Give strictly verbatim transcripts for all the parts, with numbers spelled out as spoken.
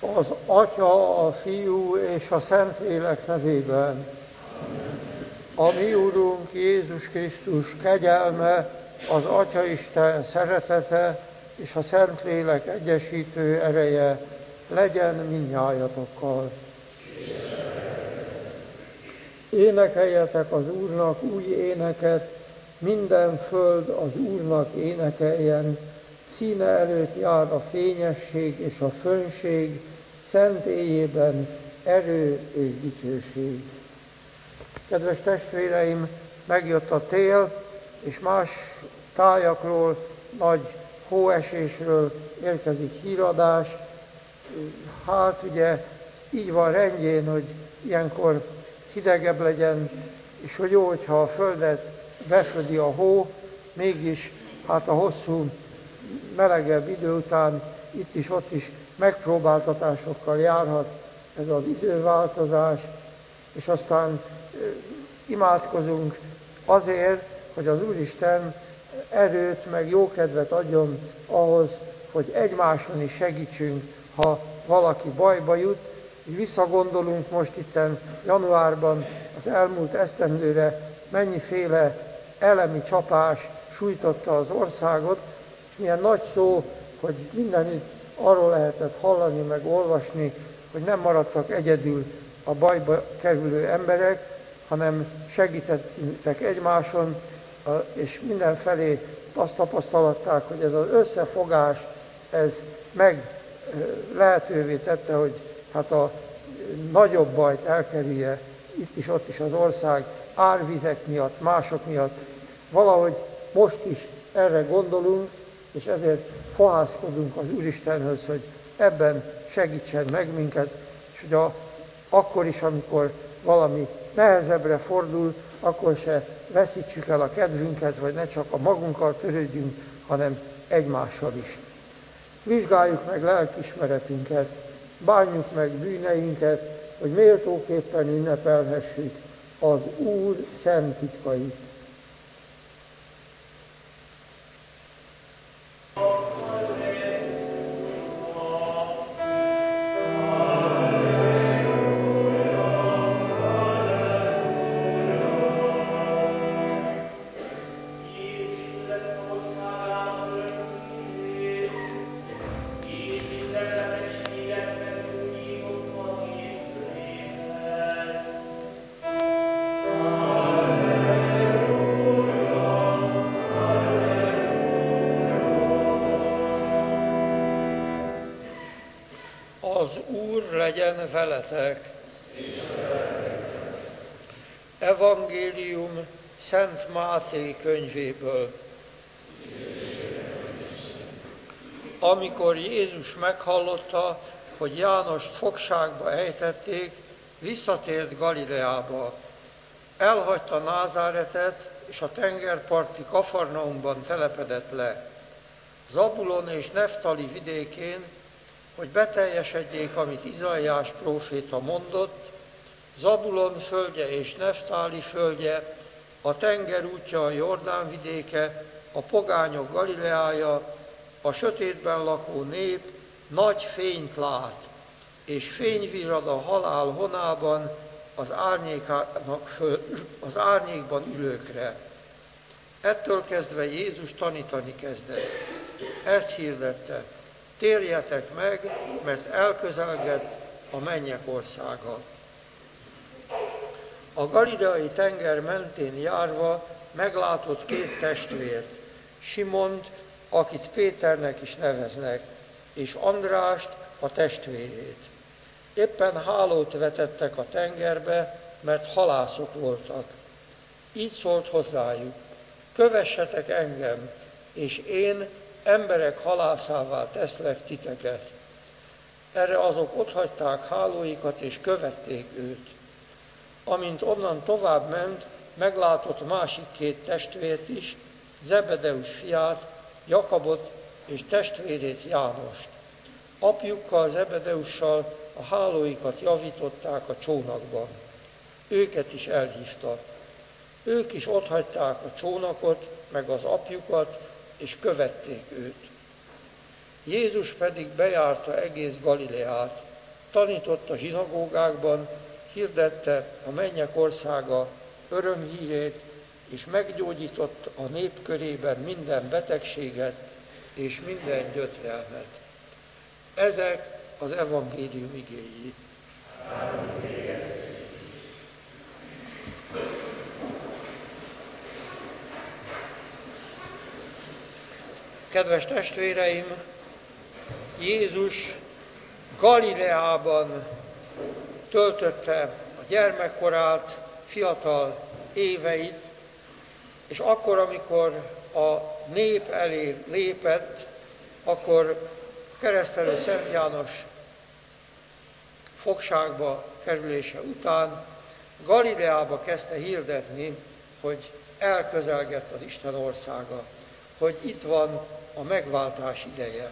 Az Atya, a Fiú és a Szentlélek nevében. A mi Urunk Jézus Krisztus kegyelme, az Atyaisten szeretete és a Szentlélek egyesítő ereje legyen mindnyájatokkal. Énekeljetek az Úrnak új éneket, minden föld az Úrnak énekeljen, színe előtt jár a fényesség és a fönnség, szentélyében erő és dicsőség. Kedves testvéreim, megjött a tél, és más tájakról, nagy hóesésről érkezik híradás. Hát ugye így van rendjén, hogy ilyenkor hidegebb legyen, és hogy jó, hogyha a földet befödi a hó, mégis hát a hosszú, melegebb idő után itt is, ott is megpróbáltatásokkal járhat ez az időváltozás, és aztán imádkozunk azért, hogy az Úristen erőt meg jókedvet adjon ahhoz, hogy egymáson is segítsünk, ha valaki bajba jut. Visszagondolunk most itten januárban az elmúlt esztendőre, mennyiféle elemi csapás sújtotta az országot, és milyen nagy szó, hogy mindenütt arról lehetett hallani, meg olvasni, hogy nem maradtak egyedül a bajba kerülő emberek, hanem segítettek egymáson, és mindenfelé azt tapasztalatták, hogy ez az összefogás, ez meg lehetővé tette, hogy hát a nagyobb bajt elkerülje itt is, ott is az ország árvizek miatt, mások miatt. Valahogy most is erre gondolunk, és ezért fohászkodunk az Úristenhöz, hogy ebben segítsen meg minket, és hogy a, akkor is, amikor valami nehezebbre fordul, akkor se veszítsük el a kedvünket, vagy ne csak a magunkkal törődjünk, hanem egymással is. Vizsgáljuk meg lelkiismeretünket, bánjuk meg bűneinket, hogy méltóképpen ünnepelhessük az Úr szent titkait. Az Úr legyen veletek. Evangélium Szent Máté könyvéből. Amikor Jézus meghallotta, hogy Jánost fogságba ejtették, visszatért Galileába. Elhagyta Názáretet, és a tengerparti Kafarnaumban telepedett le. Zabulon és Neftali vidékén, hogy beteljesedjék, amit Izaiás próféta mondott, Zabulon földje és Neftáli földje, a tenger útja, a Jordán vidéke, a pogányok Galileája, a sötétben lakó nép nagy fényt lát, és fény virrad a halál honában az, föl, az árnyékban ülőkre. Ettől kezdve Jézus tanítani kezdett. Ezt hirdette: térjetek meg, mert elközelgett a mennyek országa. A galileai tenger mentén járva meglátott két testvért, Simont, akit Péternek is neveznek, és Andrást, a testvérét. Éppen hálót vetettek a tengerbe, mert halászok voltak. Így szólt hozzájuk: kövessetek engem, és én emberek halászává teszlek titeket. Erre azok otthagyták hálóikat, és követték őt. Amint onnan tovább ment, meglátott másik két testvért is, Zebedeus fiát, Jakabot és testvérét Jánost. Apjukkal, Zebedeussal a hálóikat javították a csónakban. Őket is elhívta. Ők is otthagyták a csónakot, meg az apjukat, és követték őt. Jézus pedig bejárta egész Galileát, tanította zsinagógákban, hirdette a mennyek országa örömhírét, és meggyógyított a nép körében minden betegséget és minden gyötrelmet. Ezek az evangélium igéi. Kedves testvéreim, Jézus Galileában töltötte a gyermekkorát, fiatal éveit, és akkor, amikor a nép elé lépett, akkor keresztelő Szent János fogságba kerülése után Galileába kezdte hirdetni, hogy elközelgett az Isten országa, hogy itt van a megváltás ideje.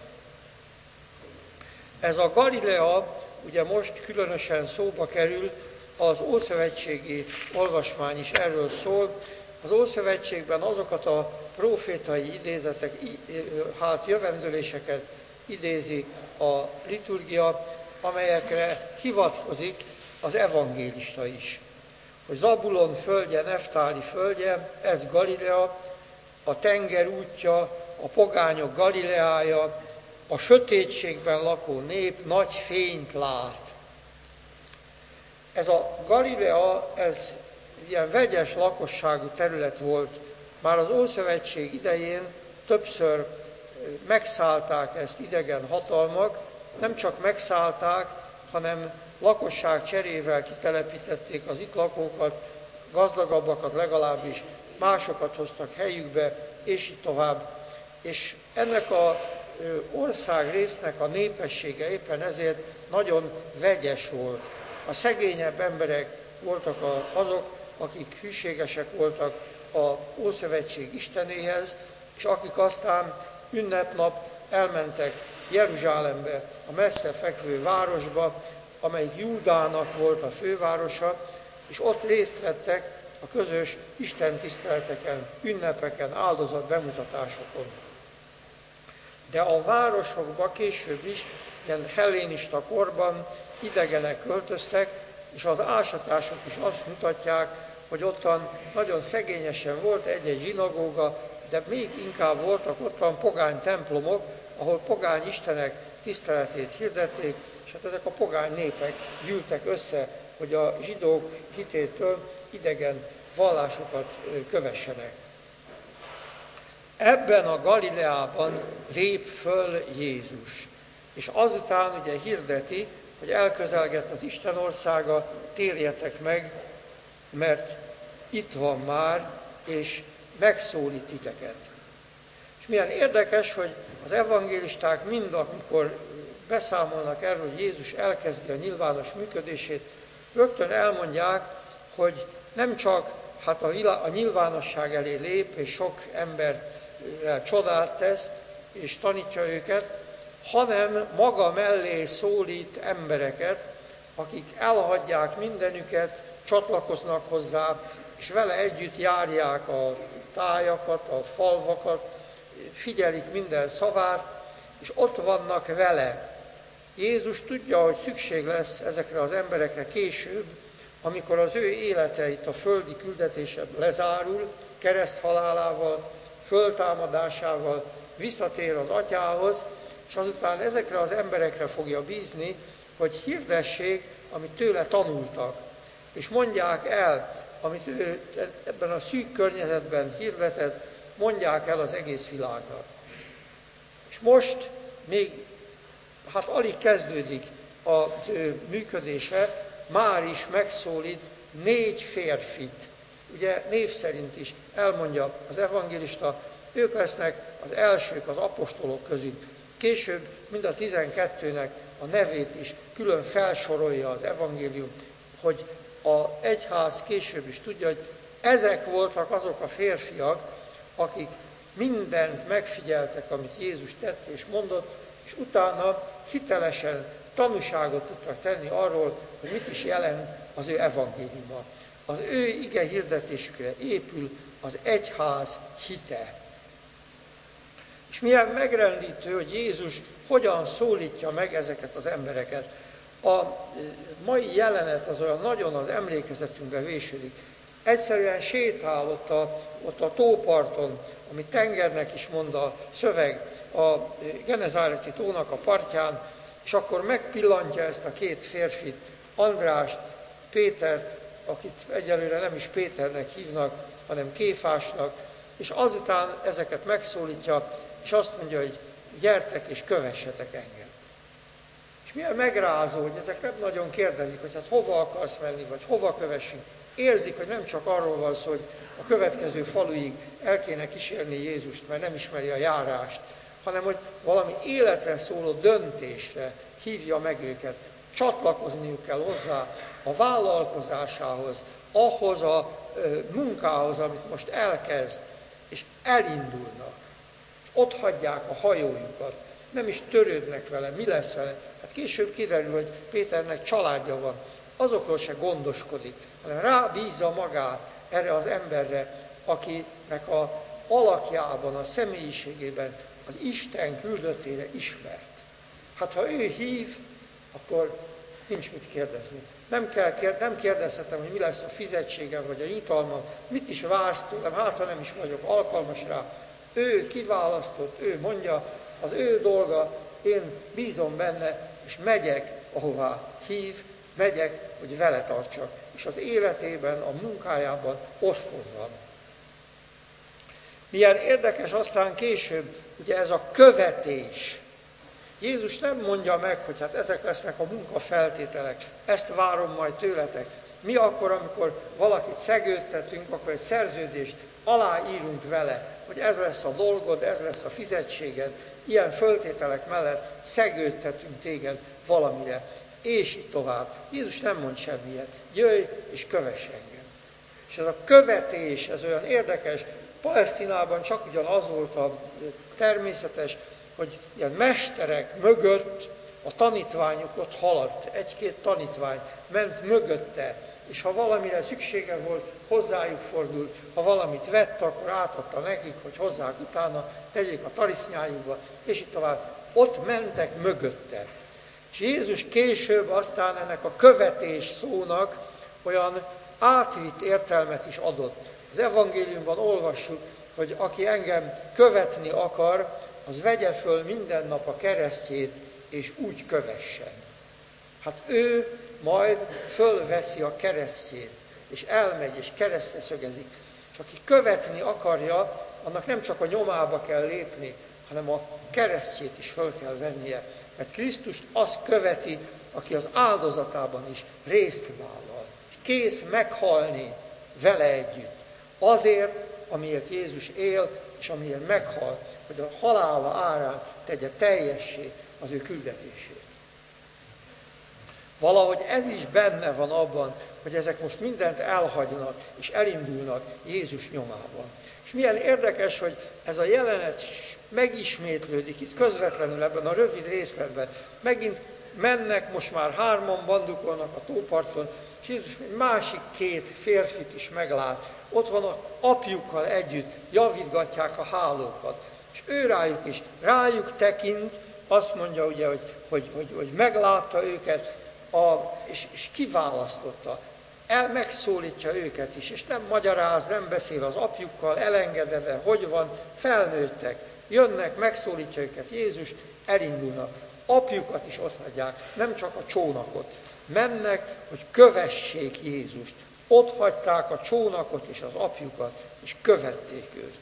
Ez a Galilea ugye most különösen szóba kerül, az ószövetségi olvasmány is erről szól. Az Ószövetségben azokat a prófétai idézetek, hát jövendőléseket idézi a liturgia, amelyekre hivatkozik az evangélista is. Hogy Zabulon földje, Neftáli földje, ez Galilea, a tenger útja, a pogányok Galileája, a sötétségben lakó nép nagy fényt lát. Ez a Galilea, ez ilyen vegyes lakosságú terület volt. Már az Ószövetség idején többször megszállták ezt idegen hatalmak, nem csak megszállták, hanem lakosság cserével kitelepítették az itt lakókat, gazdagabbakat legalábbis, másokat hoztak helyükbe, és így tovább. És ennek az országrésznek a népessége éppen ezért nagyon vegyes volt. A szegényebb emberek voltak azok, akik hűségesek voltak az Ószövetség Istenéhez, és akik aztán ünnepnap elmentek Jeruzsálembe, a messze fekvő városba, amelyik Júdának volt a fővárosa, és ott részt vettek a közös istentiszteleteken, ünnepeken, áldozat bemutatásokon. De a városokba később is, ilyen hellénista korban idegenek költöztek, és az ásatások is azt mutatják, hogy ottan nagyon szegényesen volt egy-egy zsinagóga, de még inkább voltak ottan pogány templomok, ahol pogány istenek tiszteletét hirdették, és hát ezek a pogány népek gyűltek össze, hogy a zsidók hitétől idegen vallásokat kövessenek. Ebben a Galileában lép föl Jézus, és azután ugye hirdeti, hogy elközelgett az Isten országa, térjetek meg, mert itt van már, és megszólít titeket. És milyen érdekes, hogy az evangélisták mind, amikor beszámolnak erről, hogy Jézus elkezdi a nyilvános működését, rögtön elmondják, hogy nem csak hát a, vilá- a nyilvánosság elé lép, és sok emberrel csodát tesz, és tanítja őket, hanem maga mellé szólít embereket, akik elhagyják mindenüket, csatlakoznak hozzá, és vele együtt járják a tájakat, a falvakat, figyelik minden szavát, és ott vannak vele. Jézus tudja, hogy szükség lesz ezekre az emberekre később, amikor az ő élete itt a földi küldetése lezárul, kereszthalálával, föltámadásával visszatér az Atyához, és azután ezekre az emberekre fogja bízni, hogy hirdessék, amit tőle tanultak, és mondják el, amit ő ebben a szűk környezetben hirdetett, mondják el az egész világnak. És most még, hát alig kezdődik az ő működése, már is megszólít négy férfit. Ugye név szerint is elmondja az evangélista, ők lesznek az elsők az apostolok közül. Később mind a tizenkettőnek a nevét is külön felsorolja az evangélium, hogy az egyház később is tudja, hogy ezek voltak azok a férfiak, akik mindent megfigyeltek, amit Jézus tett és mondott, és utána hitelesen tanúságot tudtak tenni arról, hogy mit is jelent az ő evangéliuma. Az ő ige hirdetésükre épül az egyház hite. És milyen megrendítő, hogy Jézus hogyan szólítja meg ezeket az embereket. A mai jelenet az olyan nagyon az emlékezetünkbe vésődik. Egyszerűen sétál ott a, ott a tóparton, ami tengernek is mond a szöveg, a Genezáreti tónak a partján, és akkor megpillantja ezt a két férfit, Andrást, Pétert, akit egyelőre nem is Péternek hívnak, hanem Kéfásnak, és azután ezeket megszólítja, és azt mondja, hogy gyertek és kövessetek engem. És milyen megrázó, hogy ezek nem nagyon kérdezik, hogy hát hova akarsz menni, vagy hova kövessünk. Érzik, hogy nem csak arról van szó, hogy a következő faluig el kéne kísérni Jézust, mert nem ismeri a járást, hanem hogy valami életre szóló döntésre hívja meg őket. Csatlakozniuk kell hozzá a vállalkozásához, ahhoz a munkához, amit most elkezd, és elindulnak. És ott hagyják a hajójukat, nem is törődnek vele, mi lesz vele. Hát később kiderül, hogy Péternek családja van, azokról se gondoskodik, hanem rábízza magát erre az emberre, akinek a alakjában, a személyiségében az Isten küldöttére ismert. Hát ha ő hív, akkor nincs mit kérdezni. Nem, kell, nem kérdezhetem, hogy mi lesz a fizetségem, vagy a jutalmam, mit is vársz tőlem, hát ha nem is vagyok alkalmas rá. Ő kiválasztott, ő mondja, az ő dolga, én bízom benne, és megyek, ahová hív, megyek, hogy vele tartsak, és az életében, a munkájában osztozzam. Milyen érdekes aztán később, ugye ez a követés. Jézus nem mondja meg, hogy hát ezek lesznek a munkafeltételek, ezt várom majd tőletek. Mi akkor, amikor valakit szegődtetünk, akkor egy szerződést aláírunk vele, hogy ez lesz a dolgod, ez lesz a fizetséged, ilyen föltételek mellett szegődtetünk téged valamire, és így tovább. Jézus nem mond semmilyet. Jöjj és kövess engem. És ez a követés, ez olyan érdekes, Palesztinában csak ugyan az volt a természetes, hogy ilyen mesterek mögött a tanítványuk ott haladt, egy-két tanítvány ment mögötte, és ha valamire szüksége volt, hozzájuk fordult, ha valamit vett, akkor átadta nekik, hogy hozzák utána, tegyék a tarisznyájukba, és így tovább. Ott mentek mögötte. És Jézus később aztán ennek a követés szónak olyan átvitt értelmet is adott. Az evangéliumban olvassuk, hogy aki engem követni akar, az vegye föl minden nap a keresztjét, és úgy kövessen. Hát ő majd fölveszi a keresztjét, és elmegy, és keresztre szögezik. És aki követni akarja, annak nem csak a nyomába kell lépni, hanem a keresztjét is föl kell vennie. Mert Krisztust azt követi, aki az áldozatában is részt vállal. És kész meghalni vele együtt. Azért, amiért Jézus él, és amiért meghal, hogy a halála árán tegye teljessé az ő küldetését. Valahogy ez is benne van abban, hogy ezek most mindent elhagynak, és elindulnak Jézus nyomában. És milyen érdekes, hogy ez a jelenet megismétlődik itt közvetlenül ebben a rövid részletben. Megint mennek, most már hárman bandukolnak a tóparton, és Jézus egy másik két férfit is meglát. Ott vannak apjukkal együtt, javítgatják a hálókat. És ő rájuk is, rájuk tekint, azt mondja ugye, hogy, hogy, hogy, hogy meglátta őket, a, és, és kiválasztotta. El megszólítja őket is, és nem magyaráz, nem beszél az apjukkal, elengedve, hogy van, felnőttek, jönnek, megszólítja őket Jézus, elindulnak. Apjukat is ott hagyják, nem csak a csónakot. Mennek, hogy kövessék Jézust. Ott hagyták a csónakot és az apjukat, és követték őt.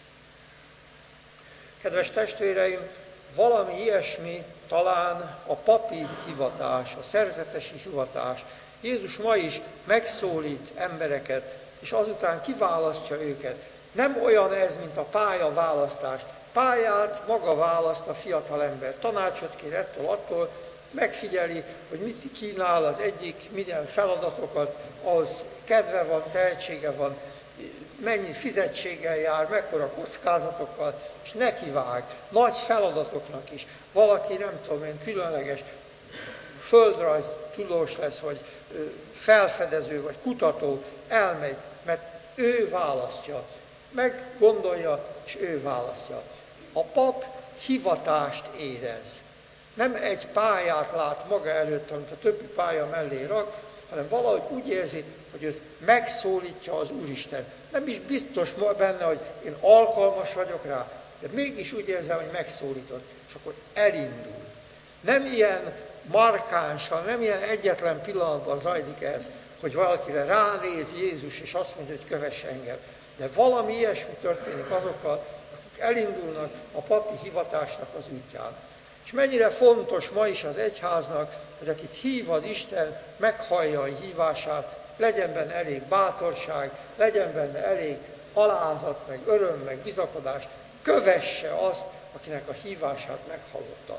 Kedves testvéreim, valami ilyesmi talán a papi hivatás, a szerzetesi hivatás. Jézus ma is megszólít embereket, és azután kiválasztja őket. Nem olyan ez, mint a pályaválasztás. Pályát maga választ a fiatalember. Tanácsot kér ettől, attól, megfigyeli, hogy mit kínál az egyik, milyen feladatokat, ahhoz kedve van, tehetsége van, mennyi fizetséggel jár, mekkora kockázatokkal, és nekivág nagy feladatoknak is. Valaki, nem tudom én, különleges földrajz tudós lesz, vagy felfedező, vagy kutató, elmegy, mert ő választja, meggondolja, és ő választja. A pap hivatást érez. Nem egy pályát lát maga előtt, amit a többi pálya mellé rak, hanem valahogy úgy érzi, hogy őt megszólítja az Úristen. Nem is biztos benne, hogy én alkalmas vagyok rá, de mégis úgy érzem, hogy megszólított, és akkor elindul. Nem ilyen markánsan, nem ilyen egyetlen pillanatban zajlik ez, hogy valakire ránéz Jézus, és azt mondja, hogy kövess engem. De valami ilyesmi történik azokkal, akik elindulnak a papi hivatásnak az útján. És mennyire fontos ma is az egyháznak, hogy akit hív az Isten, meghallja a hívását, legyen benne elég bátorság, legyen benne elég alázat, meg öröm, meg bizakodás, kövesse azt, akinek a hívását meghallotta.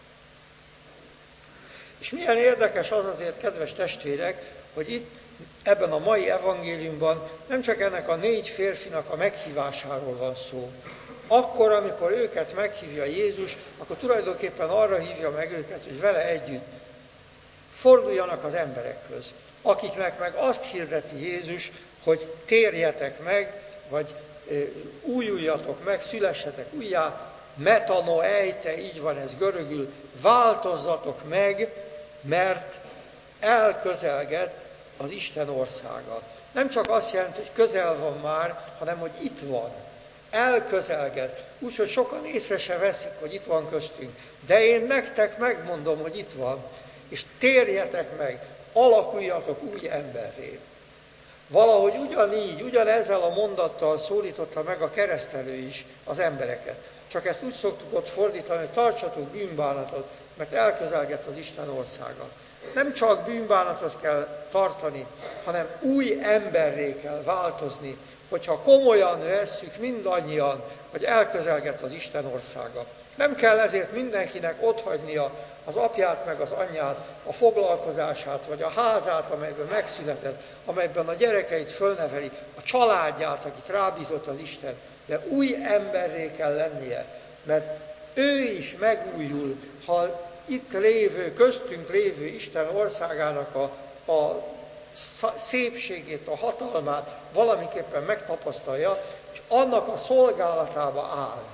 És milyen érdekes az azért, kedves testvérek, hogy itt ebben a mai evangéliumban nem csak ennek a négy férfinak a meghívásáról van szó. Akkor, amikor őket meghívja Jézus, akkor tulajdonképpen arra hívja meg őket, hogy vele együtt forduljanak az emberekhöz, akiknek meg azt hirdeti Jézus, hogy térjetek meg, vagy e, újuljatok meg, szülessetek újjá, metano ejte, így van ez görögül, változzatok meg, mert elközelgett az Isten országa. Nem csak azt jelenti, hogy közel van már, hanem hogy itt van. Elközelgett. Úgyhogy sokan észre se veszik, hogy itt van köztünk. De én nektek megmondom, hogy itt van. És térjetek meg, alakuljatok új emberré. Valahogy ugyanígy, ugyanezzel a mondattal szólította meg a keresztelő is az embereket. Csak ezt úgy szoktuk ott fordítani, hogy tartsatok bűnbánatot, mert elközelgett az Isten országa. Nem csak bűnbánatot kell tartani, hanem új emberré kell változni, hogyha komolyan vesszük mindannyian, hogy elközelgett az Isten országa. Nem kell ezért mindenkinek otthagynia az apját meg az anyját, a foglalkozását, vagy a házát, amelyben megszületett, amelyben a gyerekeit fölneveli, a családját, akit rábízott az Isten, de új emberré kell lennie, mert ő is megújul, ha itt lévő, köztünk lévő Isten országának a, a szépségét, a hatalmát valamiképpen megtapasztalja, és annak a szolgálatába áll.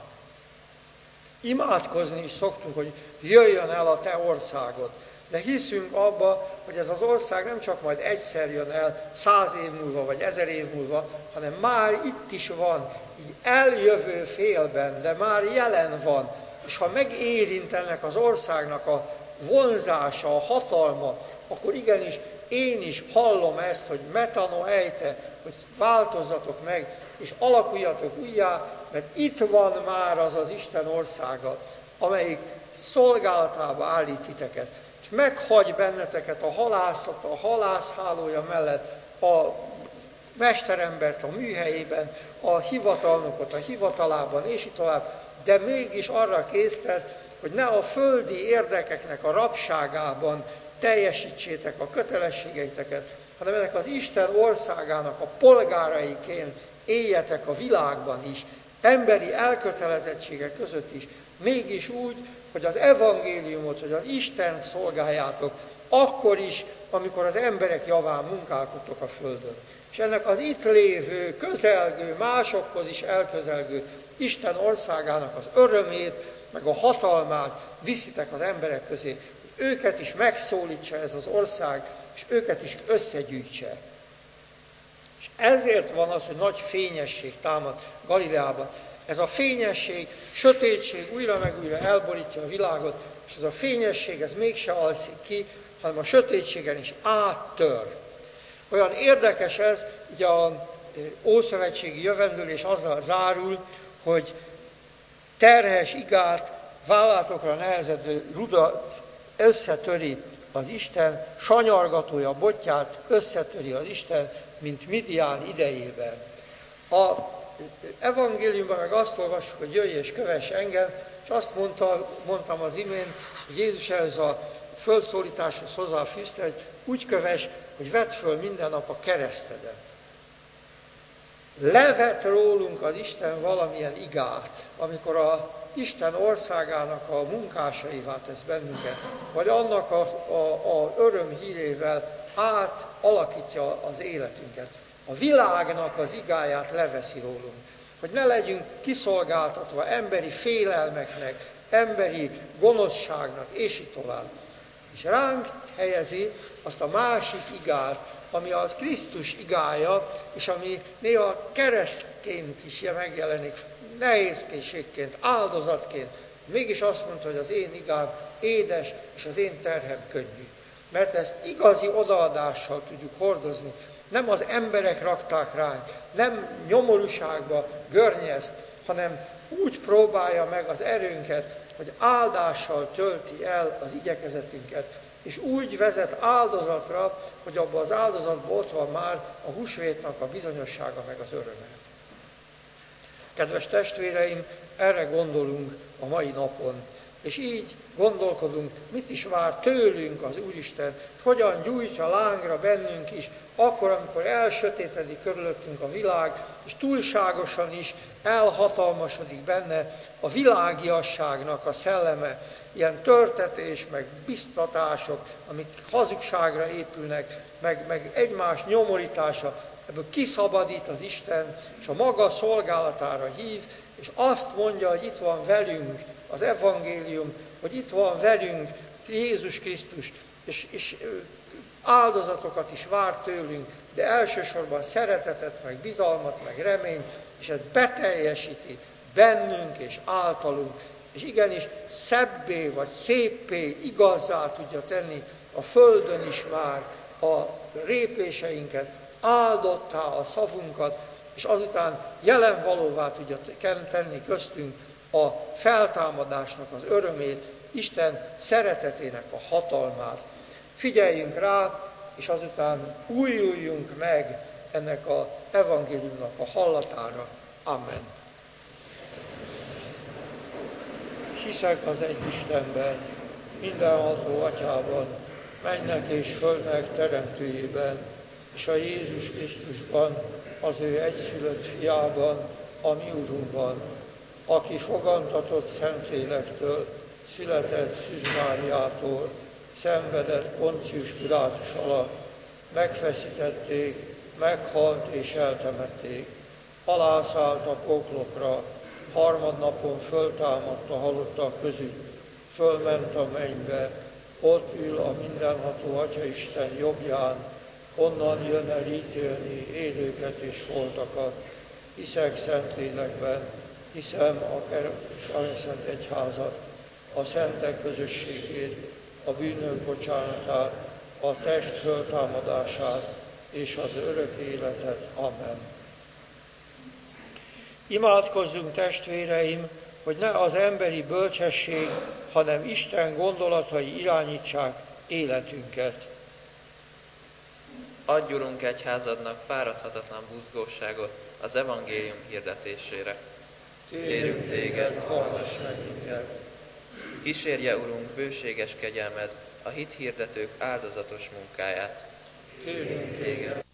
Imádkozni is szoktunk, hogy jöjjön el a te országod. De hiszünk abba, hogy ez az ország nem csak majd egyszer jön el, száz év múlva, vagy ezer év múlva, hanem már itt is van, így eljövő félben, de már jelen van. És ha megérint ennek az országnak a vonzása, a hatalma, akkor igenis én is hallom ezt, hogy metano ejte, hogy változzatok meg, és alakuljatok újjá, mert itt van már az az Isten országa, amelyik szolgálatába állít titeket, és meghagy benneteket a halászat, a halászhálója mellett, a mesterembert a műhelyében, a hivatalnokot a hivatalában, és így tovább, de mégis arra késztet, hogy ne a földi érdekeknek a rabságában teljesítsétek a kötelességeiteket, hanem ennek az Isten országának a polgáraiként éljetek a világban is, emberi elkötelezettségek között is, mégis úgy, hogy az evangéliumot, hogy az Isten szolgáljátok, akkor is, amikor az emberek javán munkálkodtok a földön. És ennek az itt lévő, közelgő, másokhoz is elközelgő Isten országának az örömét, meg a hatalmát viszitek az emberek közé, hogy őket is megszólítsa ez az ország, és őket is összegyűjtse. És ezért van az, hogy nagy fényesség támad Galileában. Ez a fényesség, sötétség újra meg újra elborítja a világot, és ez a fényesség, ez mégse alszik ki, hanem a sötétségen is áttör. Olyan érdekes ez, ugye a ószövetségi jövendőlés azzal zárul, hogy terhes igát, vállátokra nehezedő rudat összetöri az Isten, sanyargatója botját összetöri az Isten, mint Midián idejében. A evangéliumban meg azt olvassuk, hogy jöjj és kövess engem, és azt mondta, mondtam az imént, hogy Jézus ehhez a földszólításhoz hozzáfűzte, hogy úgy kövess, hogy vedd föl minden nap a keresztedet. Levet rólunk az Isten valamilyen igát, amikor a Isten országának a munkásaivá tesz bennünket, vagy annak a, a, a örömhírével átalakítja az életünket. A világnak az igáját leveszi rólunk. hogy ne legyünk kiszolgáltatva emberi félelmeknek, emberi gonoszságnak, és így tovább. És ránk helyezi azt a másik igát, ami az Krisztus igája, és ami néha keresztként is megjelenik, nehézkészségként, áldozatként. Mégis azt mondta, hogy az én igám édes, és az én terhem könnyű. Mert ezt igazi odaadással tudjuk hordozni. Nem az emberek rakták ránk, nem nyomorúságba görnyezt, hanem úgy próbálja meg az erőnket, hogy áldással tölti el az igyekezetünket, és úgy vezet áldozatra, hogy abban az áldozatban ott van már a húsvétnak a bizonyossága meg az öröme. Kedves testvéreim, erre gondolunk a mai napon, és így gondolkodunk, mit is vár tőlünk az Úristen, és hogyan gyújtja lángra bennünk is, akkor, amikor elsötétedik körülöttünk a világ, és túlságosan is elhatalmasodik benne a világiasságnak a szelleme, ilyen törtetés, meg biztatások, amik hazugságra épülnek, meg, meg egymás nyomorítása, ebből kiszabadít az Isten, és a maga szolgálatára hív, és azt mondja, hogy itt van velünk az evangélium, hogy itt van velünk Jézus Krisztus, és, és áldozatokat is vár tőlünk, de elsősorban szeretetet, meg bizalmat, meg reményt, és ezt beteljesíti bennünk és általunk, és igenis szebbé vagy széppé, igazzá tudja tenni a földön is már a lépéseinket, áldottá a szavunkat, és azután jelenvalóvá tudja tenni köztünk a feltámadásnak az örömét, Isten szeretetének a hatalmát. Figyeljünk rá, és azután újuljunk meg ennek az evangéliumnak a hallatára. Amen. Hiszek az egy Istenben, mindenható Atyában, mennek és földnek teremtőjében, és a Jézus Krisztusban, az ő egyszülött fiában, a mi Urunkban, aki fogantatott Szentlélektől, született Szűz Máriától, szenvedett Poncius Pilátus alatt, megfeszítették, meghalt és eltemették, alászállt a poklokra, harmadnapon föltámadt a halottak közül, fölment a mennybe, ott ül a mindenható Atyaisten jobbján, onnan jön el ítélni élőket és holtakat. Hiszek Szentlélekben, hiszem a Szent Egyházat, a szentek közösségét, a bűnök bocsánatát, a test föltámadását és az örök életet. Amen. Imádkozzunk, testvéreim, hogy ne az emberi bölcsesség, hanem Isten gondolatai irányítsák életünket. Adj, Urunk, egyházadnak fáradhatatlan buzgóságot az evangélium hirdetésére. Kérünk téged, hallgass meg minket! Kísérje, Urunk, bőséges kegyelmed a hithirdetők áldozatos munkáját. Kérünk téged!